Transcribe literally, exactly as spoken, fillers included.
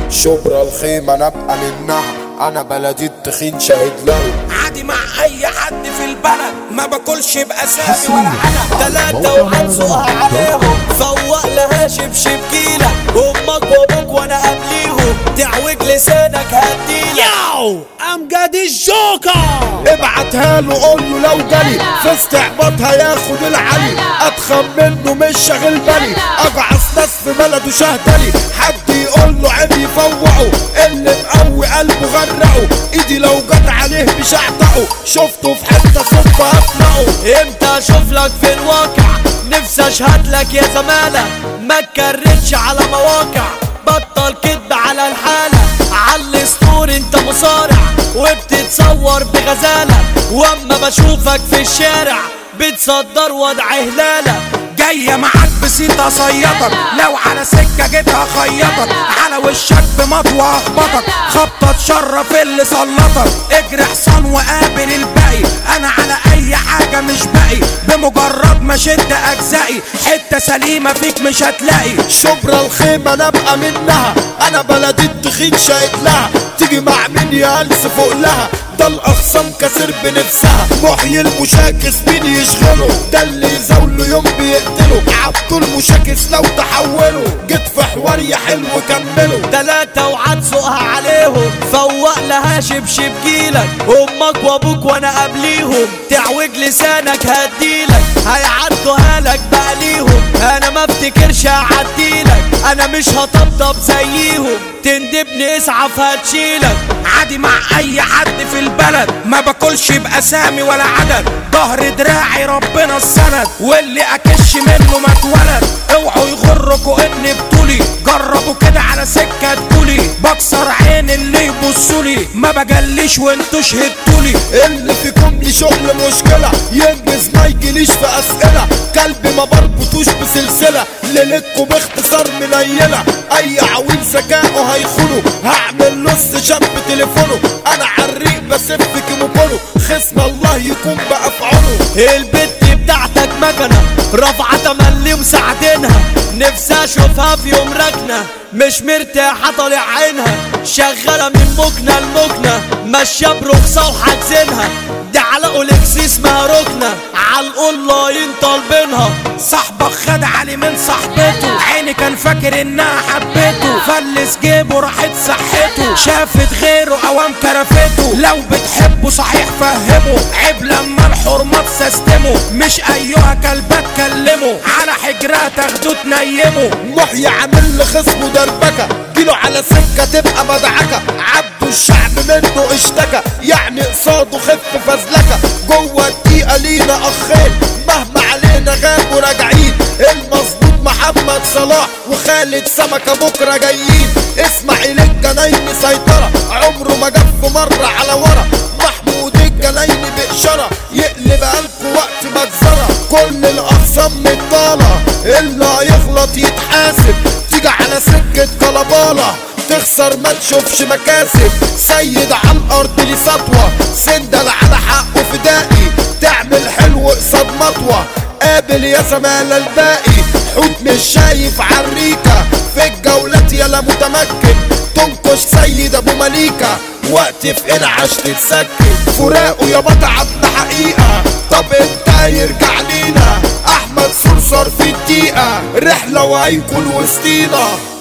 شبرا الخيمة نبقى منها، انا بلدي التخين شاهد له. عادي مع اي حد في البلد، ما باكلش باسامي ولا حاجه. تلاتة وهنسوقها عليهم، فوق لها شبشب جيلة، امك وابوك وانا قبليهم، تعوج لسانك هديلك. ياو امجد الجوكر ابعتها له قول له لو جالي في استعباطها ياخد العلي، اتخن منه مش شاغل بالي، اجعص ناس في بلده شهدلي، حد يقول له عيب يفوقه، اللي مقوي قلبه غرقه، ايدي لو جت عليه مش اعتقه، شفته في حته صدفه هفلقه. امتى اشوف لك في الواقع، نفسي اشهد لك يا زمالة، ما تكررش على مواقع، بطل كدب على الحالة، على ستور انت مصارع وبتتصور بغزالة، واما بشوفك في الشارع بتصدر وضع هلالة. جاية معاك بسيطة صيطك، لو على سكة جيتها خيطك، على وشك بمطوة اخبطك، خبطة تشرف اللي سلطك، اجري حصان وقابل الباقي، انا على اي حاجة مش باقي، بمجرد ما شد اجزائي، حتة سليمة فيك مش هتلاقي. شبرا الخيمة نبقى منها، انا بلدي التخين شاهد لها، تيجي مع مين يا هلس فوق لها، ده الاخصام كسر بنفسها، محيي المشاكس مين يشغله، ده اللي يزاوله يوم بيقتله، عبدو المشاكس لو تحوله، جيت في حوار يا حلو كمله. تلاتة وهتسوقها عليهم، فوق لها شبشب جيلك، امك وابوك وانا قبليهم، تعوج لسانك هديلك، هيعدوها لك بقى ليهم، انا ما افتكرش هعديلك، انا مش هطبطب زيهم، تندبني اسعف هتشيلك. عادي مع اي حد في البلد، ما باكلش باسامي ولا عدد، ظهر دراعي ربنا السند، واللي اكش منه ما اتولد، اوعوا يغركوا اني بطولي، جربوا كده على سكه تقولي، بكسر عين اللي يبصولي، ما بجليش وانتوا شهدتولي، اللي فيكم لي شغل مشكله ينجز ما يجيليش في اسئله، كلبي ما بربطوش بسلسله، ليلتكوا باختصار منيله، اي عويل ذكائه هيخونه، هعمل نص شاب تليفونه، انا عالريق بسف كيموكونه، خصم الله يكون بافعاله. البت بتاعتك مكنه رافعه تملي مساعدينها، نفسي اشوفها في يوم ركنه، مش مرتاحه طالع عينها، شغاله من مكنه لمكنه، ماشيه برخصه وحاجزينها، دي على اولكسي اسمها ركنه، على الاونلاين طالبينها، صاحبك خد علي من صاحبته، عيني كان فاكر انها حبته، فلس جيبه راحت صحته، شافت غيره اوام كرفته، لو بتحبه صحيح فهمه، عيب لما الحرمات سستمه، مش ايها كلبات كلمه، على حجرها تاخده تنيمه. محيي عامل لخصمه دربكه، جيله على سكه تبقى مدعكه، عبده الشعب منه اشتكى، يعني قصاده خف فزلكه، جوه الدقيقه لينا اخين، مهما علينا غابوا راجعين، المظبوط محمد صلاح وخالد سمكه بكره جايين، اسماعيل الجنايني سيطره، عمره ما جف مره على ورا، محمود الجنايني بإشارة يقلب قلبه وقت مجزرة، كل الأقسام متطالة، اللي هيغلط يتحاسب، تيجي على سكة كلبالة تخسر ما تشوفش مكاسب، سيد على الأرض ليه سطوة، سندل على حقه فدائي، تعمل حلو قصاد مطوة، قابل يا زمالة الباقي، حوت مش شايف عريكة، في الجولات يلا متمكن، تنكش سيد ابو مليكة، وقت في انعش تتسكن، فراقه يا بتعبنا حقيقة، طب انت هيرجع لينا، احمد صرصر في الدقيقة، رحلة وهيكون وسطينا.